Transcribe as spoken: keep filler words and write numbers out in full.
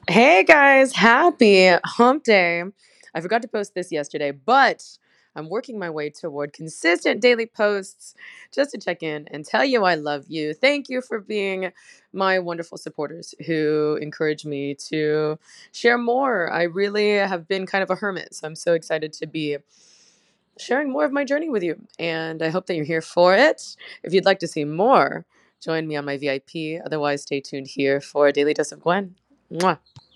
Hey guys, happy hump day. I forgot to post this yesterday, but I'm working my way toward consistent daily posts just to check in and tell you I love you. Thank you for being my wonderful supporters who encourage me to share more. I really have been kind of a hermit, so I'm so excited to be sharing more of my journey with you. And I hope that you're here for it. If you'd like to see more, join me on my V I P. Otherwise, stay tuned here for a Daily Dose of Gwen. Mwah.